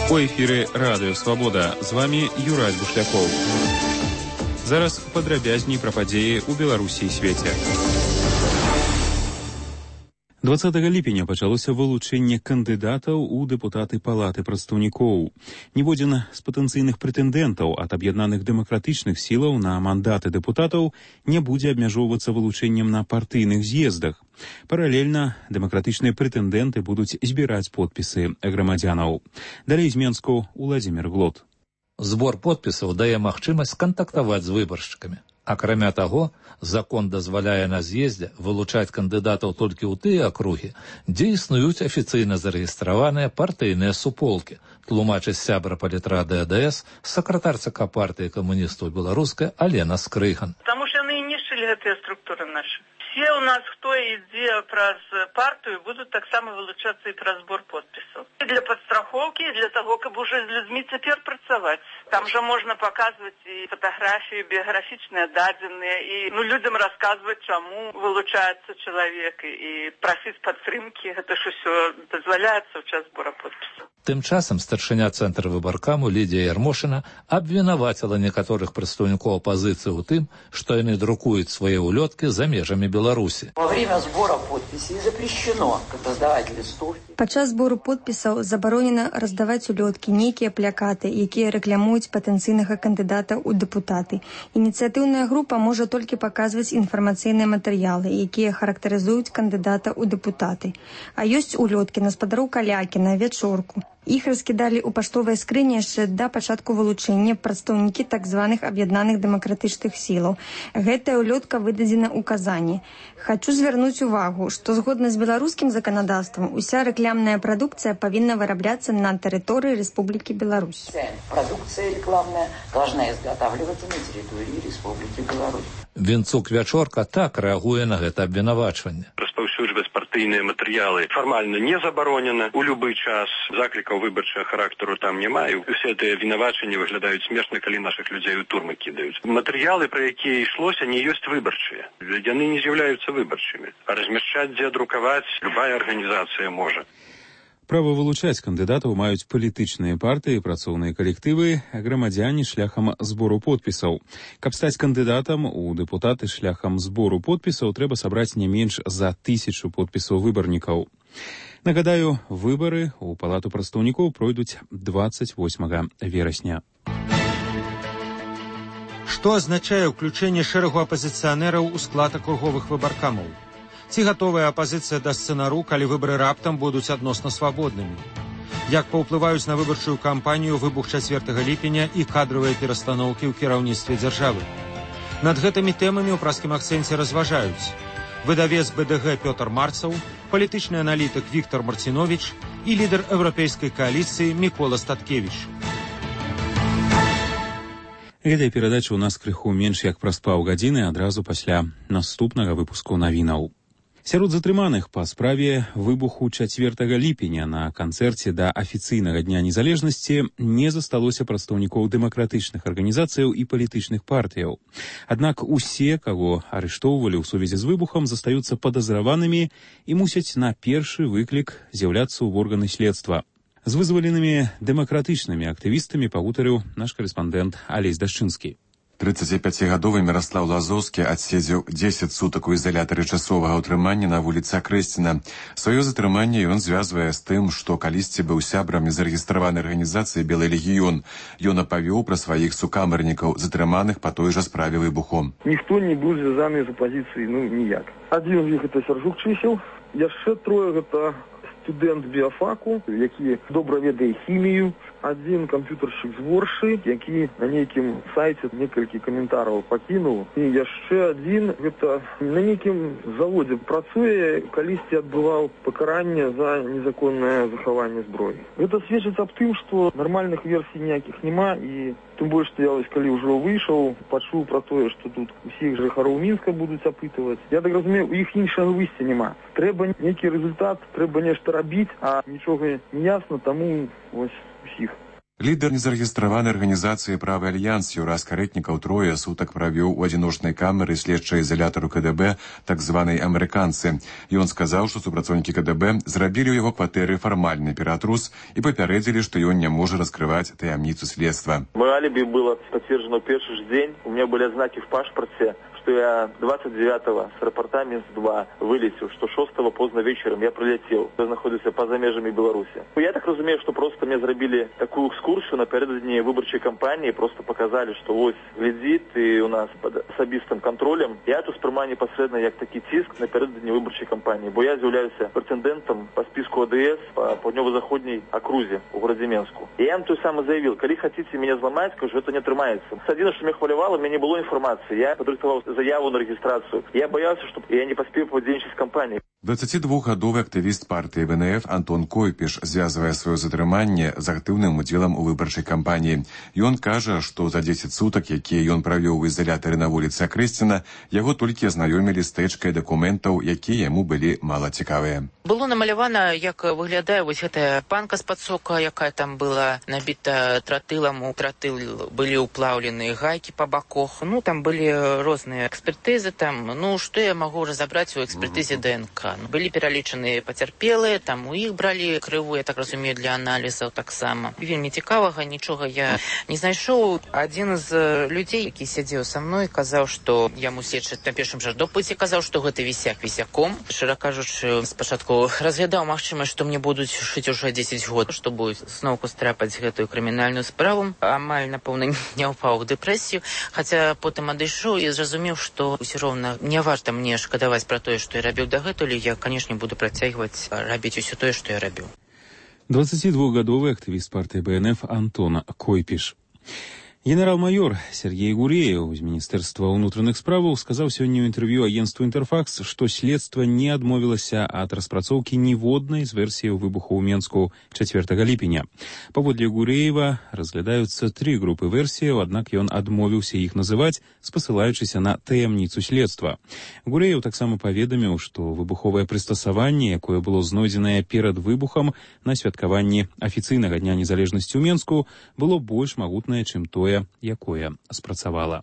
У эфіры Радыё Свабода. З вами Юрай Бушлякоў. Зараз падрабязней пра падзеі ў Беларусі і свеце. 20 ліпеня пачалося вылучэнне кандыдатаў у дэпутаты Палаты прадстаўнікоў. Ніводзін з патэнцыйных прэтэндэнтаў ад аб'яднаных дэмакратычных сілаў на мандаты дэпутатаў не будзе абмяжоўвацца вылучэннем на партыйных з'ездах. Паралельна дэмакратычныя прэтэндэнты будуць збіраць подпісы грамадзянаў. Далей з Менску Уладзімір Глот. Збор подпісаў дае магчымасць кантактаваць з выбаршчыкамі. Акрамя таго, закон дазваляе на з'ездзе вылучаць кандыдатаў толькі ў тыя акругі, дзе існуюць афіцыйна зарэгістраваныя партыйныя суполкі, тлумачыць сябра палітрады АДС, сакратар ЦК партыі камуністаў беларускай Алена Скрыган. Таму што яны і нішчылі гэтыя структуры нашы. Все у нас, хто ідзе праз партыю, будуць таксама вылучацца і праз збор подпісаў. І для падстрахоўкі, і для таго, каб уже з людзьмі цяпер працаваць. Там жа можна паказваць і фатаграфіі, біяграфічныя дадзеныя, і людзям расказваць, чаму вылучаецца чалавек, і прасіць падтрымкі. Гэта ж усё дазваляецца ў час збора подпісаў. Тым часам старшыня цэнтра выбаркаму Лідія Ярмошына абвінаваціла некаторых прадстаўнікоў апазіцыі ў тым, што яны друкуюць свае ўлёткі за межамі Беларусі. Во время збора подпісей запрещено раздаваць лістовкі. Падчас збору подпісаў забаронена раздаваць улёткі, нейкія плакаты, якія рэкламуюць патэнцыйнага кандыдата ў дэпутаты. Ініцыятыўная група можа толькі паказваць інфармацыйныя матэрыялы, якія характарызуюць кандыдата ў дэпутаты. А ёсць улёткі на спадару Калякіна, Вячорку. Іх раскідалі ў паштовай скрыні яшчэ да пачатку вылучэння прадстаўнікі так званых аб'яднаных дэмакратычных сілаў. Гэтая ўлётка выдадзена ў Казані. Хачу звярнуць увагу, што згодна з беларускім заканадаўствам уся рэкламная прадукцыя павінна вырабляцца на тэрыторыі Рэспублікі Беларусь. Продукция рекламная должна изготавливаться на территории Республики Беларусь. Вінцук Вячорка так рэагуе на гэта абвінавачванне. Распаўсюджваць партыйныя матэрыялы фармальна не забаронена у любы час. Заклікаў выбарчага характару там няма, і усе гэтыя абвінавачанні выглядаюць смешна, калі нашых людзей у турмы кідаюць. Матэрыялы, пра якія ішлося, не ёсць выбарчыя. Яны не з'яўляюцца выбарчымі. А размяшчаць, дзе друкаваць, любая арганізацыя можа. Права вылучаць кандыдатаў маюць палітычныя партыі, працоўныя калектывы, грамадзяне шляхам збору подпісаў. Каб стаць кандыдатам у дэпутаты шляхам збору подпісаў, трэба сабраць не менш за 1000 подпісаў выбарнікаў. Нагадаю, выбары ў Палату прадстаўнікоў пройдуць 28 верасня. Што азначае ўключэнне шэрагу апазіцыянераў у склад акруговых выбаркамаў? Ці гатовая апазіцыя да сцэнару, калі выбары раптам будуць адносна свабоднымі? Як паўплываюць на выбарчую кампанію выбух 4 ліпеня і кадравыя перастаноўкі ў кіраўніцтве дзяржавы? Над гэтымі тэмамі ў праскім акцэнце разважаюць выдавец БДГ Пётр Марцаў, палітычны аналітык Віктор Марціновіч і лідар еўрапейскай кааліцыі Мікола Статкевіч. Гэтая перадача ў нас крыху менш як праз паўгадзіны адразу пасля наступнага выпуску навінаў. Сярод затрыманых па справе выбуху 4 ліпеня на канцэрце да афіцыйнага Дня незалежнасці не засталося прадстаўнікоў дэмакратычных арганізацыяў і палітычных партыяў. Аднак усе, каго арыштоўвалі ў сувязі з выбухам, застаюцца падазраванымі і мусяць на першы выклік з'яўляцца ў органы следства. З вызваленымі дэмакратычнымі актывістамі пагутарыў наш карэспандэнт Алесь Дашчынскі. 35-гадовы Міраслаў Лазоўскі адседзеў 10 сутак у изалятары часовага ўтрымання на вуліцы Акрэсціна. Сваё затрыманне ён звязвае з тым, што калісьці быў сябрам зарэгістраванай арганізацыі «Белы легіён». Ён апавёў пра сваіх сукамарнікаў, затрыманых па той жа справе выбухом. Ніхто не быў звязаны з апазіцыяй, ніяк. Адзін з іх гэта Сяржук Чысел, яшчэ трое гэта студэнт біяфаку, які добра ведае хімію, адзін камп'ютаршчык з Воршы, які на нейкім сайце некалькі каментараў пакінуў, і яшчэ адзін гэта на нейкім заводзе працуе, калісьці адбываў пакаранне за незаконнае захаванне зброі. Гэта сведчыць аб тым, што нармальных версій ніякіх няма, і тым больш што я калі ўжо выйшаў, пачуў пра тое, што тут усіх жыхароў Мінска будуць апытваць. Я так разумею, у іх іншага выйсця няма. Трэба нейкі рэзультат, трэба нешта рабіць, а нічога не ясна, таму усіх. Лідар незарэгістраванай арганізацыі «Правы альянс» Юрас Карэтнікаў трое сутак правёў у адзіночнай камеры следчага ізалятару КДБ так званай «амерыканцы». Ён сказаў, што супрацоўнікі КДБ зрабілі ў яго кватэры фармальны ператрус і папярэдзілі, што ён не можа раскрываць таямніцу следства. Мое алиби было подтверждено в первый же день. У меня были знаки в паспорте, что я 29-го с аэропорта Минск-2 вылетел, что 6-го поздно вечером я прилетел. Я находился поза межами Беларуси. Я так разумею, что просто мне зробили такую экскурсию напередодні выборчей кампании, просто показали, что ось глядит и у нас под особистым контролем. Я тут сприймаю непосредственно як такий тиск напередодні виборчої кампанії, бо я з'являюся претендентом по списку ОДС по південно-заходній окрузі у городі Мінську. І я їм той самий заявив, коли хочете мене зламати, кажу, це не тримається. Єдине, що мене хвилювало, мені не було інформації. Я підготував заяву на реєстрацію. Я боявся, щоб я не поспів поведінчись кампанії. 22-гадовы актывіст партыі ВНФ Антон Койпіш звязвае сваё затрыманне з актыўным удзелам у выбарчай кампаніі. Ён кажа, што за 10 сутак, якія ён правёў у ізалятары на вуліцы Акрэсціна, яго толькі азнаёмілі з тэчкай дакументаў, якія яму былі мала цікавыя. Было намалявана, як выглядае вось гэтая панка з-пад сока, якая там была набіта тротылам. У тротыл былі ўплаўленыя гайкі па баках. Ну, там былі розныя экспертызы. Там, ну, што я магу разабраць у экспертызе ДНК? Былі пералічаныя пацярпелыя, там у іх бралі крыву, я так разумею, для аналізаў таксама. Вельмі цікавага, нічога я не знайшоў. Адзін з людзей, які сядзеў са мной, казаў, што яму следчы на першым жа допыце казаў, што гэта вісяк вісяком. Шчыра кажучы, спачатку разглядаў магчымасць, што мне будуць шыць ужо 10 год, што будуць зноўку страпаць гэтую крымінальную справу. Амаль, напэўна, не ўпаў у дэпрэсію, хаця потым адышоў і зразумеў, што ўсё роўна не варта мне шкадаваць пра тое, што я рабіў дагэтуль. Я, конечно, буду працягваць рабіць усё тое, што я рабіў. 22-гадовы актывіст партыі БНФ Антон Койпіш. Генерал-майор Сергей Гуреев з Міністэрства ўнутраных справаў сказаў сёння ў інтэрв'ю агенцтву «Інтэрфакс», што следства не адмовілася ад распрацоўкі ніводнай з версіяў выбуху ў Менску 4 ліпеня. Паводле Гуреева разглядаюцца 3 групы версіяў, аднак ён адмовіўся іх называць, спасылаючыся на таямніцу следства. Гуреев таксама паведаміў, што выбуховае прыстасаванне, якое было знойдзенае перад выбухам на святкаванні афіцыйнага дня незалежнасці ў Менску, было больш магутнае, чым тое, якое спрацавала.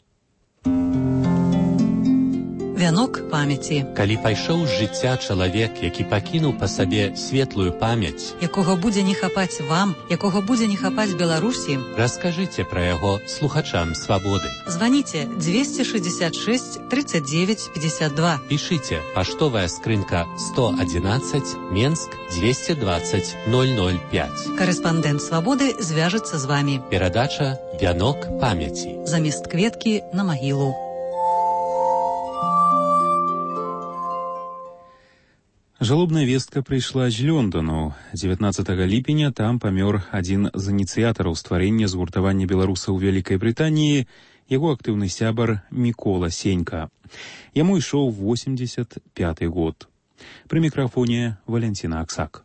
Вянок памяці. Калі пайшоў з жыцця чалавек, які пакінуў па сабе светлую памяць, якога будзе не хапаць вам, якога будзе не хапаць Беларусі, раскажыце пра яго слухачам свабоды. Званіце 266 39 52. Пішыце паштовая скрынка 111 Менск 220 005. Карэспандэнт свабоды звяжацца з вамі. Перадача «Вянок памяці». Замест кветкі на магілу. Жалобная вестка прыйшла з Лёндану. 19 ліпеня там памёр адзін з ініцыятараў стварэння згуртавання беларусаў у Вялікай Брытаніі, яго актыўны сябар Мікола Сенька. Яму ішоў 85-й год. Пры мікрафоне Валянціна Аксак.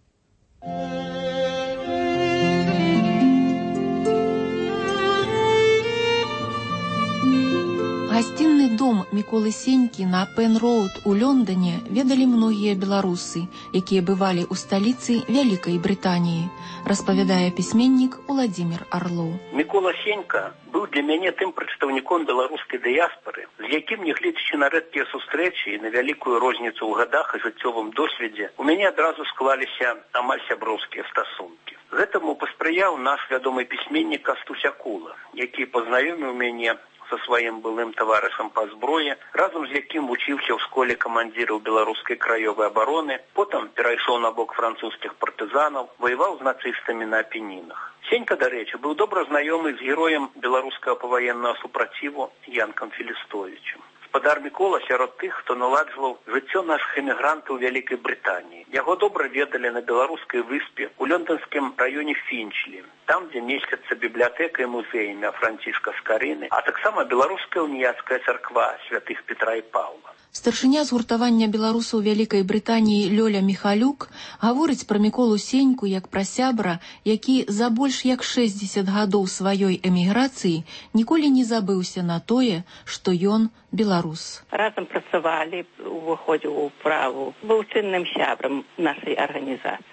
Гасцінны дом Міколы Сенькі на Пен-Роуд у Лондоне ведалі многія беларусы, якія бывалі ў сталіцы Вялікай Брытаніі, распавядае пісьменнік Уладзімір Арлоў. Мікола Сенька быў для мяне тым прадстаўніком беларускай дыяспары, з якім, нягледзячы на рэдкія сустрэчы і на вялікую розніцу ў гадах і жыццёвым досведзе, у мяне адразу склаліся амаль сяброўскія стасункі. Гэтаму паспрыяў наш вядомы пісьменнік Кастусь Акула, які пазнаёміў мяне со сваім былым таварышам па зброі, разам з якім вучыўся ў школе камандзіраў беларускай краёвай абароны, потым перайшоў на бок французскіх партызанаў, ваяваў з нацыстамі на Апенінах. Сенька, дарэчы, быў добра знаёмы з героем беларускага паваеннага супраціву Янкам Філістовічем. Гаспадар Мікола сярод тых, хто наладжваў жыццё нашых эмігрантаў у Вялікай Брытаніі. Яго добра ведалі на беларускай выспе ў лонданскім раёне Фінчлі, там, дзе месціцца бібліятэка і музей імя Францішка Скарыны, а таксама беларуская уніяцкая царква святых Петра і Паўла. Старшыня згуртавання беларусаў Вялікай Брытаніі Лёля Міхалюк гаворыць пра Міколу Сеньку як пра сябра, які за больш як 60 гадоў сваёй эміграцыі ніколі не забыўся на тое, што ён беларус. Разам працавалі, уваходзіў у праву, быў цэнным сябрам нашай арганізацыі.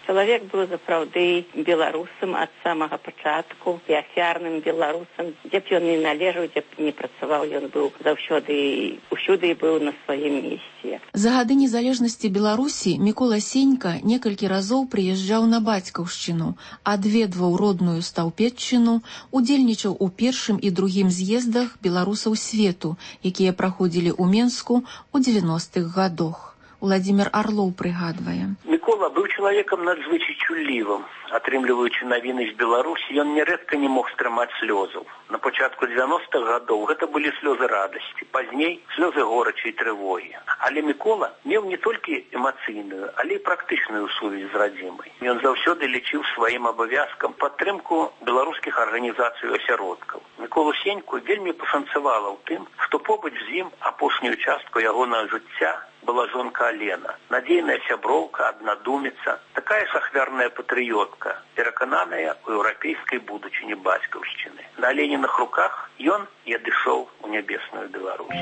Чалавек быў сапраўды беларусам ад самага пачатку і ахвярным беларусам. Дзе б ён не належаў, дзе б не працаваў, ён быў заўсёды усюды быў на сваім месцы. За гады незалежнасці Беларусі Мікола Сенька некалькі разоў прыязджаў на бацькаўшчыну, адведваў родную Стаўпетчыну, удзельнічаў у першым і другім з'ездах беларусаў свету, якія праходзілі ў Менску ў 90-х гадах. Владимир Орлов прыгадвае. Мікола быў чалавекам надзвычай чуллівым. Атрымліваючы навіны з Беларусі, ён нярэдка не мог стрымаць слёзаў. На пачатку 90-х гадоў гэта былі слёзы радасці, пазней слёзы горачай трывогі. Але Мікола меў не толькі эмацыйную, але і практычную сувязь з радзімай. Ён заўсёды лічыў сваім абавязкам падтрымку беларускіх арганізацый асяродкаў. Міколу Сеньку вельмі пашанцавала ў тым, што побач з ім апошнюю частку ягонага жыцця была жонка Алена, надзейная сяброўка, аднадуміца, такая ж ахвярная патрыётка, перакананая ў еўрапейскай будучыні бацькаўшчыны. На Алениных руках ён і адышоў у нябесную Беларусь.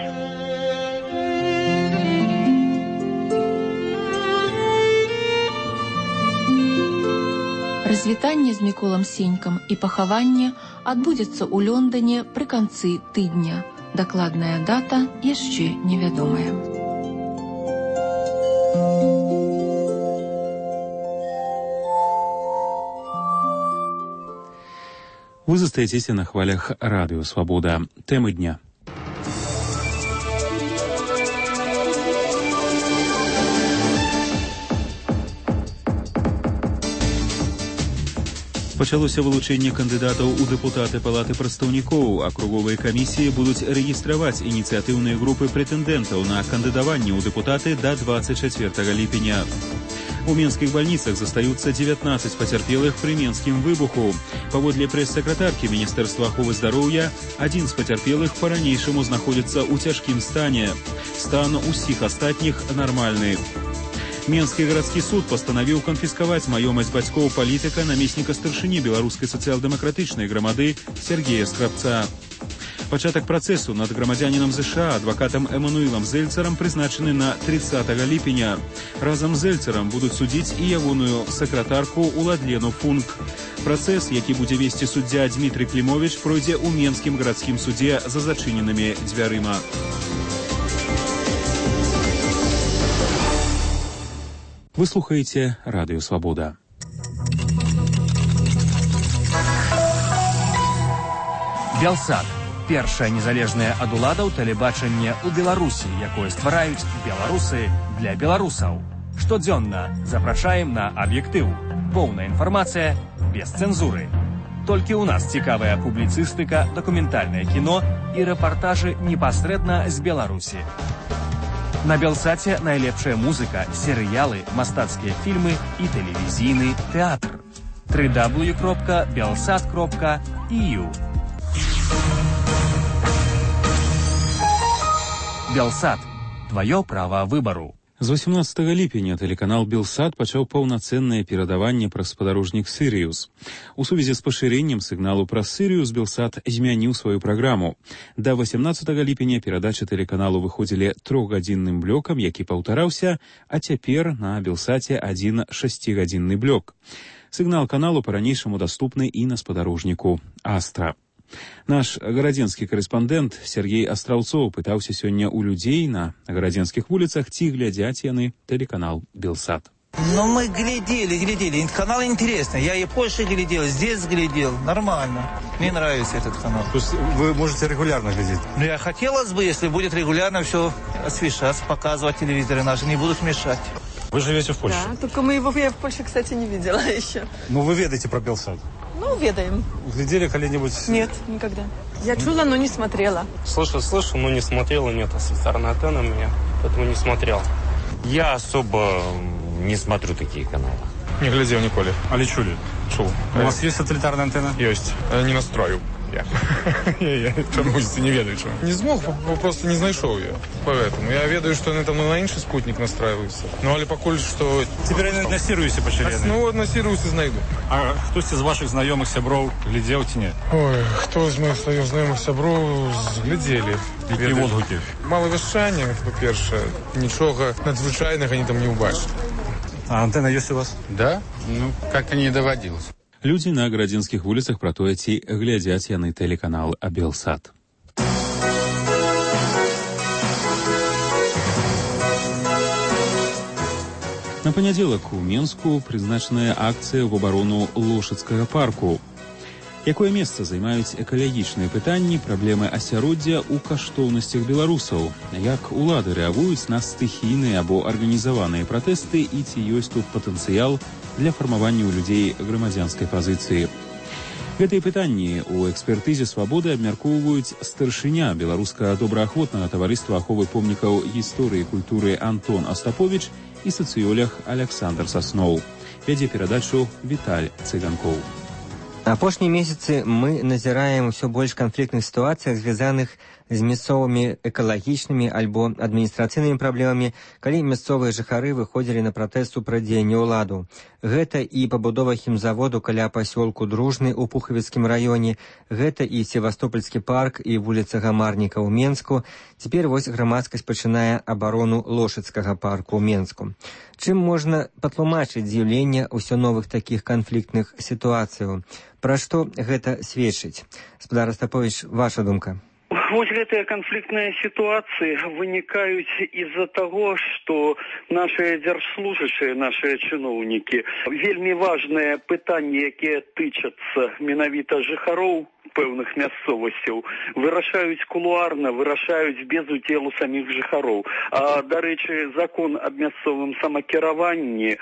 Развітанне з Міколам Сенькам і пахаванне адбудзецца ў Лондоне пры канцы тыдня. Дакладная дата яшчэ невядомая. Вы застаецеся на хвалях радыё «Свабода». Тэмы дня. Пачалося вылучэнне кандыдатаў у дэпутаты палаты прадстаўнікоў. Акруговыя камісіі будуць рэгістраваць ініцыятыўныя групы прэтэндэнтаў на кандыдаванне ў дэпутаты да 24 ліпеня. У менскіх бальніцах застаюцца 19 пацярпелых пры менскім выбуху. Паводле прэс-сакратаркі Міністэрства аховы здароўя, адзін з пацярпелых па-ранейшаму знаходзіцца ў цяжкім стане. Стан усіх астатніх нармальны. Менскі гарадскі суд пастанавіў канфіскаваць маёмасць бацькоў палітыка, намесніка старшыні беларускай сацыял-дэмакратычнай грамады Сергея Скрабца. Пачатак працэсу над грамадзянінам ЗША адвакатам Эмануілам Зельцарам прызначаны на 30 ліпеня. Разам з Зельцарам будуць судзіць і ягоную сакратарку Уладлену Функ. Працэс, які будзе весці суддзя Дмітрый Клімовіч, пройдзе ў Менскім гарадскім судзе за зачыненымі дзвярыма. Вы слухаеце радыё «Свабода». Белсат. Першае незалежнае ад уладаў тэлебачанне ў Беларусі, якое ствараюць беларусы для беларусаў. Штодзённа запрашаем на аб'ектыў. Поўная інфармацыя без цэнзуры. Толькі ў нас цікавая публіцыстыка, дакументальнае кіно і рэпартажы непасрэдна з Беларусі. На Белсаце найлепшая музыка, серыялы, мастацкія фільмы і тэлевізійны тэатр. www.belsat.eu Белсат. Твоё права выбару. З 18 ліпеня тэлеканал «Белсат» пачаў паўнацэннае перадаванне праз спадарожнік «Сірыус». У сувязі з пашырэннем сігналу праз «Сірыус» «Белсат» змяніў сваю праграму. Да 18 ліпеня перадачы тэлеканалу выходзілі 3-гадзінным блокам, які паўтараўся, а цяпер на «Белсаце» адзін 6-гадзінны блок. Сігнал каналу па-ранейшаму даступны і на спадарожніку «Астра». Наш гарадзенскі корэспандэнт Сергей Астраўцоў пытаўся сёння ў людзей на гарадзенскіх вуліцах, ці глядзяць яны тэлеканал «Белсат». Ну, мы глядели. Канал интересный. Я и позже глядел, здесь глядел. Нормально. Мне нравится этот канал. То есть вы можете регулярно глядеть? Ну, я хотелось бы, если будет регулярно все освещаться, показывать телевизоры наши, не будут мешать. Вы живете в Польше? Да, только я в Польше, кстати, не видела еще. Ну, вы ведаете про «Белсат»? Ну, ведаем. Глядели когда-нибудь? Нет, никогда. Я чула, но не смотрела. Слышал, но не смотрела. Нет асоциарной антенны у меня, поэтому не смотрел. Я особо не смотрю такие каналы. Не глядел николи. А лечули? Чул. У вас есть сателлитарная антенна? Есть. Не настрою. Я чомусь не ведаю, чого. Не змог, просто не знайшов я. Поэтому я ведаю, що вони там на інший спутник настраюються. Ну, але покуль, що... Теперь они на Сириусе поширены. Ну, на Сириусе знайду. А хтось із ваших знайомих сябров глядел ці ні? Ой, хто з моїх знайомих сябров глядели. Які відгуки? Мало вещання, по-перше. Нічого надзвичайного вони там не убачили. А антенна есть у вас? Да? Ну, как-то не доводилось. Людзі на гарадзінскіх вуліцах пра тое, ці глядзяць яны тэлеканал Белсат. На панядзелак у Менску прызначаная акцыя в абарону Лошыцкага парку. Якое месца займаюць экалагічныя пытанні, праблемы асяроддзя ў каштоўнасцях беларусаў? Як улады рэагуюць на стыхійныя або арганізаваныя пратэсты і ці ёсць тут патэнцыял для фармавання ў людзей грамадзянскай пазіцыі? Гэтыя пытанні ў экспертызе «Свабоды» абмяркоўваюць старшыня беларускага добраахвотнага таварыства аховы помнікаў гісторыі і культуры Антон Астаповіч і сацыёлог Александр Сасноў. Вядзе перадачу Віталь Цыганкоў. Апошнія месяцы мы назіраем усё больш канфліктных сітуацыях, звязаных з мясцовымі экалагічнымі альбо адміністрацыйнымі праблемамі, калі мясцовыя жыхары выходзілі на пратэст супраць дзеяння ўладу. Гэта і пабудова хімзаводу каля пасёлку Дружны ў Пухавіцкім раёне, гэта і Севастопольскі парк і вуліца Гамарніка ў Менску. Цяпер вось грамадскасць пачынае абарону Лошыцкага парку ў Менску. Чым можна патлумачыць з'яўленне ўсё новых такіх канфліктных сітуацыяў? Пра што гэта сведчыць? Гаспадар Астаповіч, ваша думка? Вось гэтыя канфліктныя сітуацыі вынікаюць з-за таго, што нашыя дзяржслужачыя, нашыя чыноўнікі вельмі важныя пытанні, якія тычацца менавіта жыхароў пэўных мясцовасцяў, вырашаюць кулуарна, вырашаюць без удзелу саміх жыхароў. Дарэчы, закон аб мясцовым самакіраванні,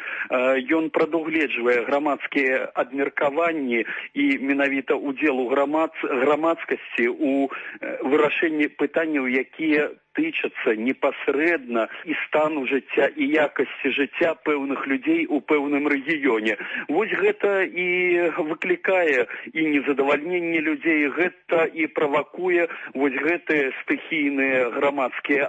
ён прадугледжвае грамадскія абмеркаванні і менавіта удзелу грамадскасці ў вырашэнні пытанняў, якія тычацца непасрэдна і стану жыцця, і якасці жыцця пэўных людзей у пэўным рэгіёне. Вось гэта і выклікае і незадавальненне людзей, гэта і правакуе вось гэтыя стыхійныя грамадскія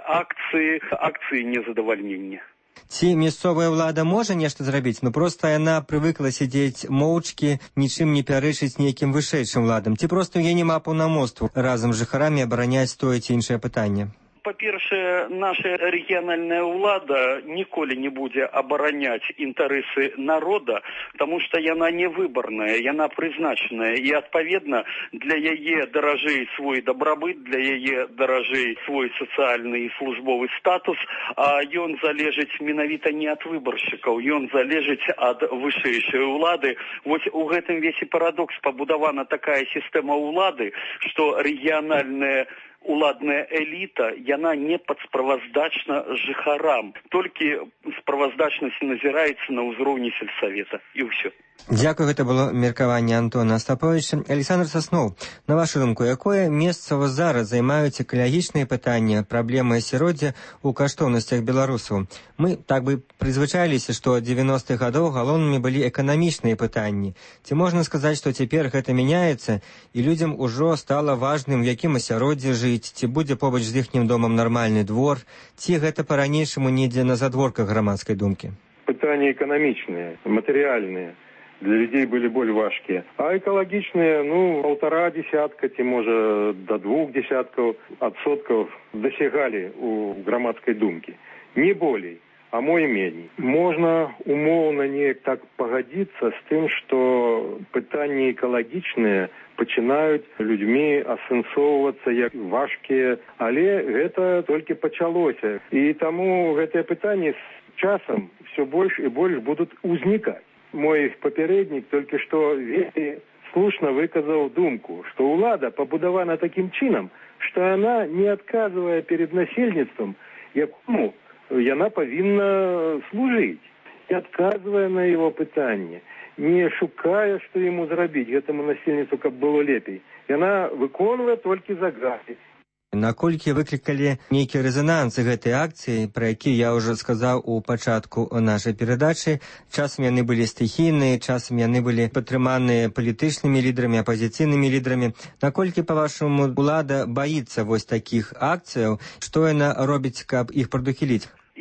акцыі незадавальнення. Ці мясцовая ўлада можа нешта зрабіць? Ну проста яна прывыкла сядзець моўчкі, нічым не пярэчыць нейкім вышэйшым уладам. Ці проста ў яе няма паўнамоцтву разам з жыхарамі абараняць тое ці іншае пытанне? Па-першае, наша рэгіянальная ўлада ніколі не будзе абараняць інтарэсы народа, таму што яна не выбарная, яна прызначаная. І, адпаведна, для яе даражэй свой дабрабыт, для яе даражэй свой сацыяльны і службовы статус, а ён залежыць менавіта не ад выбаршчыкаў, ён залежыць ад вышэйшай улады. Вось у гэтым весь і парадокс. Пабудавана такая сістэма ўлады, што рэгіянальная уладная эліта, яна не падсправаздачна жыхарам. Толькі справаздачнасць назіраецца на ўзроўні сельсавета. І ўсё. Дзякую, гэта было меркаванне Антона Астаповіча. Александр Сасноў, на вашу думку, якое месца зараз займаюць экалагічныя пытанні, праблемы асяроддзя ў каштоўнасцях беларусаў? Мы так бы прызвычаіліся, што 90-х гадоў галоўнымі былі эканамічныя пытанні. Ці можна сказаць, што цяпер гэта мяняецца, і людзям ужо стала важным, у якім асяроддзі жыць, ці будзе побач з іхнім домам нармальны двор, ці гэта па-ранейшаму недзе на задворках грамадскай думкі? Пытанні эканамічныя, матэрыяльныя. Для людей были более важкие. А экологичные, 1,5 десятка, ці може до 2 десятков отсотков досягали у громадской думки. Не более, а мо и менее. Можно умовно не так погодиться с тем, что пытания экологичные пачинают людьми асэнсоўвацца як важкие, але гэта только пачалося. И тому гэтые пытания с часом все больше и больше будут узникать. Мой папярэднік толькі што вельмі слушна выказаў думку, што ўлада пабудавана такім чынам, што яна не адказвае перед насельніцтвам, якому яна павінна служыць. І адказвае на его пытанне, не шукае, што яму зрабіць гэтаму насельніцтву, каб было лепей. Яна выконвае толькі загады. Наколькі выклікалі нейкі рэзананс гэтай акцыі, пра які я ўжо сказаў у пачатку нашай перадачы, часам яны былі стыхійныя, часам яны былі падтрыманыя палітычнымі лідарамі, апазіцыйнымі лідарамі. Наколькі, па-вашаму, улада баіцца вось такіх акцыяў, што яна робіць, каб іх прадухіліць?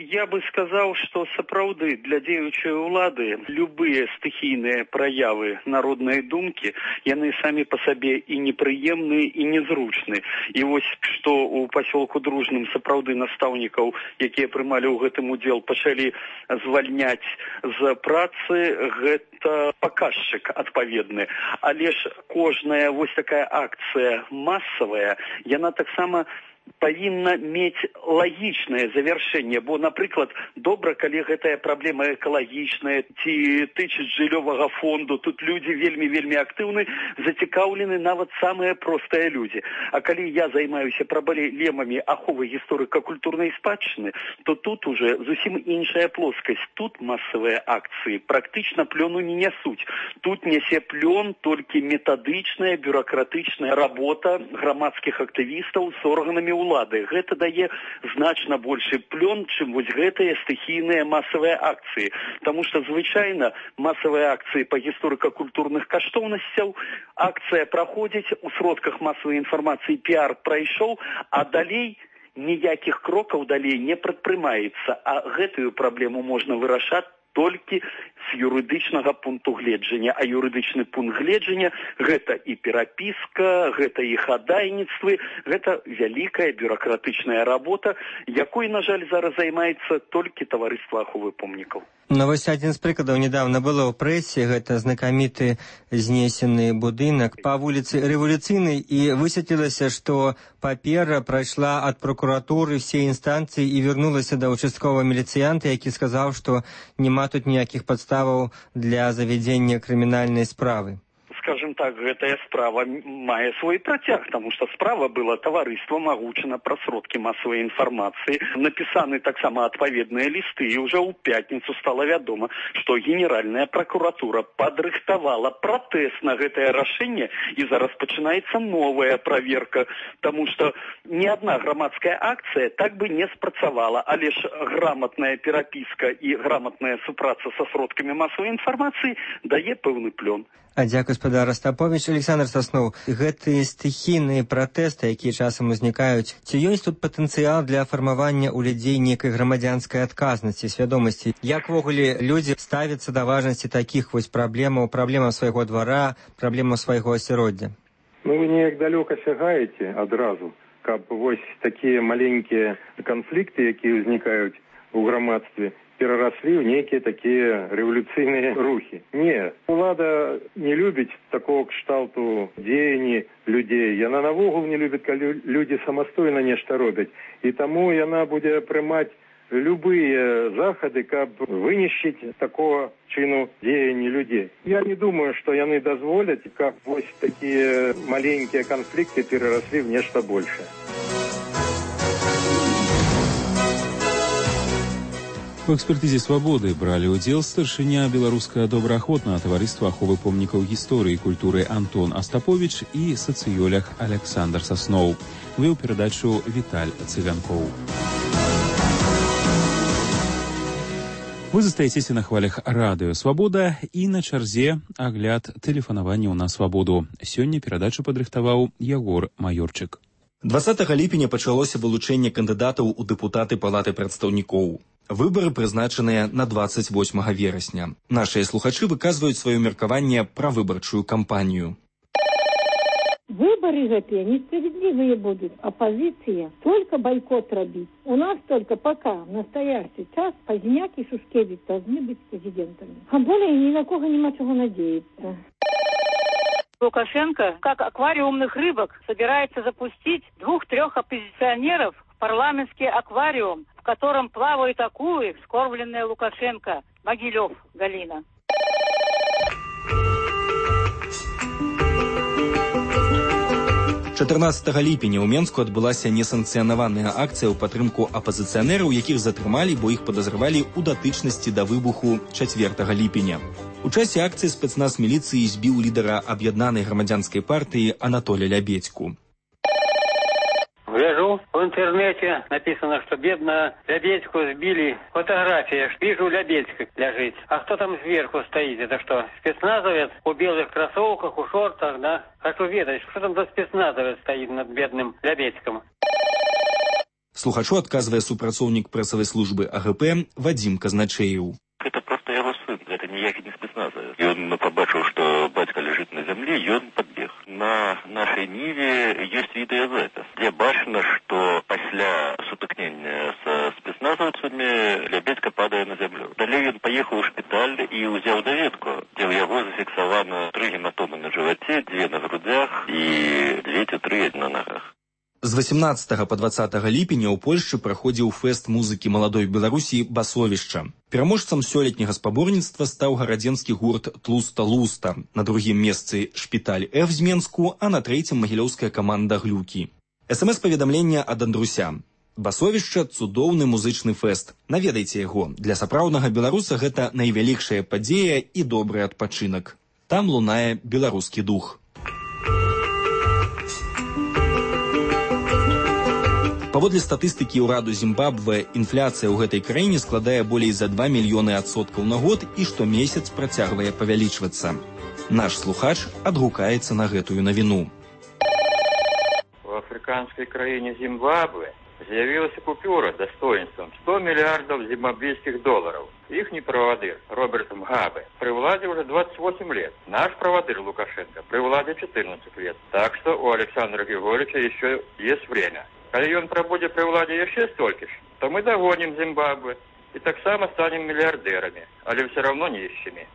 Я бы сказал, что сапраўды для дзеючай улады любые стыхійныя праявы народнай думкі, яны самі па сабе і непрыемныя, і незручны. І вось што у пасёлку Дружным сапраўды настаўнікаў, якія прымалі ў гэтым удзел, пачалі звальняць з працы, гэта паказчык адпаведны. Але ж кожная вось такая акцыя масавая, яна таксама павінна мець лагічнае завяршэнне, бо, напрыклад, добра, калі гэтая праблема экалагічная ці тычыць жыллёвага фонду, тут людзі вельмі актыўны, зацікаўлены нават самыя простыя людзі. А калі я займаюся праблемамі аховы гісторыка-культурнай спадчыны, то тут уже зусім іншая плоскасць. Тут масавыя акцыі практычна плёну не нясуць. Тут нясе плён толькі метадычная, бюракратычная работа грамадскіх актывістаў з органамі улады. Гэта дае значна большы плён, чым вось гэтыя стыхійныя масавыя акцыі. Таму што звычайна масавыя акцыі па гісторыка-культурных каштоўнасцяў, акцыя праходзіць, у сродках масавай інфармацыі піар прайшоў, а далей ніякіх крокаў далей не прадпрымаецца. А гэтую праблему можна вырашаць толькі з юрыдычнага пункту гледжання. А юрыдычны пункт гледжання – гэта і перапіска, гэта і хадайніцтвы, гэта вялікая бюракратычная работа, якой, на жаль, зараз займаецца толькі таварыства аховы помнікаў. Ну, вось адзін з прыкладаў недавно было ў прэсе, гэта знакаміты знесены будынак па вуліцы Рэвалюцыйнай, і высветлілася, што папера прайшла ад прокуратуры ўсе інстанцыі і вярнулася да участковага міліцыянта, які сказаў, што няма тут ніякіх падставаў для завядзення крымінальнай справы. Скажем так, гэтая справа мае свой працяг, таму што справа была таварыствам агучана пра сродкі масавай інфармацыі, напісаны таксама адпаведныя лісты, і ўжо ў пятніцу стала вядома, што Генеральная пракуратура падрыхтавала пратэст на гэтае рашэнне, і зараз пачынаецца новая праверка, таму што ні адна грамадская акцыя так бы не спрацавала, але ж граматная перапіска і граматная супраца са сродкамі масавай інфармацыі дае пэўны плён. А дзякуй, спадар Астаповіч. Александр Сасноў, гэтыя стыхійныя пратэсты, якія часам узнікаюць, ці ёсць тут патэнцыял для фармавання ў людзей нейкай грамадзянскай адказнасці, свядомасці? Як ввогуле людзі ставяцца да важнасці такіх вось праблемаў свайго двара, праблемаў свайго асяроддзя? Ну, вы неяк далёка сягаеце адразу, каб вось такія маленькія канфлікты, якія ўзнікаюць у грамадстве, перараслі ў нейкія такія рэвалюцыйныя рухі. Не, улада не любіць такого кшталту дзеянні людзей. Яна навогул не любіць, калі людзі самастойна нешта робяць. І таму яна будзе прымаць любыя захады, каб вынішчыць такого чыну дзеянні людзей. Я не думаю, што яны дазволяць, каб вось такія маленькія канфлікты перараслі ў нешта большае. У экспертызе «Свабоды» бралі ўдзел старшыня беларускага добраахвотнага таварыства аховы помнікаў гісторыі і культуры Антон Астаповіч і сацыёлог Александр Сасноў. Вёў перадачу Віталь Цыганкоў. Вы застаецеся на хвалях радыё «Свабода» і на чарзе агляд тэлефанаванняў на «Свабоду». Сёння перадачу падрыхтаваў Ягор Маёрчык. 20 ліпеня пачалося вылучэнне кандыдатаў у дэпутаты Палаты прадстаўнікоў. Выбары прызначаныя на 28 верасня. Нашыя слухачы выказваюць сваё меркаванне пра выбарчую кампанію. Выборы гэтыя несправедливые будут. Оппозиция только бойкот робить. У нас только пока, в настоящий час, Поздняк и Шушкевич должны быть президентами. А более ни на кого нема чего надеяться. Лукашенко, как аквариумных рыбок, собирается запустить 2-3 оппозиционеров в парламентский аквариум, в котором плавают акулы, вскормленные Лукашенко. Могилев, Галина. – 14 ліпеня ў Менску адбылася несанкцыянаваная акцыя ў падтрымку апазіцыянераў, якіх затрымалі, бо іх падазравалі ў датычнасці да выбуху 4 ліпеня. У часе акцыі спецназ міліцыі збіў лідара аб'яднанай грамадзянскай партыі Анатоля Лябедьку. Гляжу, в интернете написано, что бедно Лябедьку сбили. Фотография, вижу, Лябедька лежит. А кто там сверху стоит? Это что, спецназовец у белых кроссовках, у шортах, да? Хочу ведать, что там за спецназовец стоит над бедным Лябедьком. Слухачу адказвае супрацоўнік прэсавай службы АГП Вадзім Казначеев. Это просто его сын, это ніякі не спецназовец. Ён побачыў, што бацька ляжыць на зямлі, ён падбег. На нашай ніве ёсць відэазапіс, дзе бачна, што пасля сутыкнення са спецназаўцамі Лябедзька падае на зямлю. Далей ён паехаў у шпіталь і ўзяў даведку, дзе ў яго зафіксавана 3 гематомы на жываце, 2 на грудзях і 2 ці 3 на нагах. З 18 па 20 ліпеня ў Польшчы праходзіў фэст музыкі маладой Беларусі «Басовішча». Пераможцам сёлетняга спаборніцтва стаў гарадзенскі гурт «Тлуста-луста». На другім месцы «Шпіталь Ф» з Менску, а на трэцім магілёўская каманда «Глюкі». СМС-паведамлення ад Андруся. «Басовішча» – цудоўны музычны фэст. Наведайце яго. Для сапраўднага беларуса гэта найвялікшая падзея і добры адпачынак. Там лунае беларускі дух. Паводле статыстыкі ўраду Зімбабве, інфляцыя ў гэтай краіне складае болей за 2 мільёны адсоткаў на год і штомесяц працягвае павялічвацца. Наш слухач адгукаецца на гэтую навіну. В африканской краине Зимбабве з'явилась купюра достоинством 100 миллиардов зимбабвийских долларов. Ихний проводыр Роберт Мгабе при владе уже 28 лет. Наш проводыр Лукашенко при владе 14 лет. Так что у Александра Григорьевича еще есть время. Когда он пробудет при владе еще столько ж, то мы догоним Зимбабве и так само станем миллиардерами, але все равно нищими.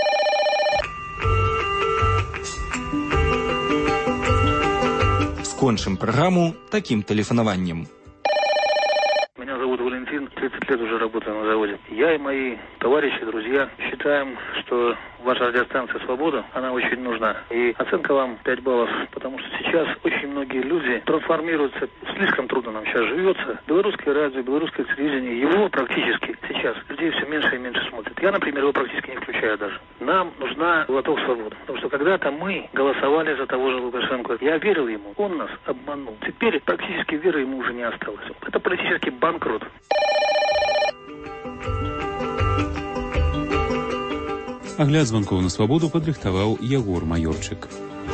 Скончим программу таким телефонованием. Меня зовут Валентин, 30 лет уже работаю на заводе. Я и мои товарищи, друзья считаем, что ваша радиостанция «Свобода», она очень нужна. И оценка вам 5 баллов, потому что сейчас очень многие люди трансформируются. Слишком трудно нам сейчас живется. Белорусское радио, белорусское телевидение, его практически сейчас людей все меньше и меньше смотрят. Я, например, его практически не включаю даже. Нам нужна глоток свободы. Потому что когда-то мы голосовали за того же Лукашенко. Я верил ему, он нас обманул. Теперь практически веры ему уже не осталось. Это политический банкрот. Агляд званкоў на свабоду падрыхтаваў Ягор Маёрчык.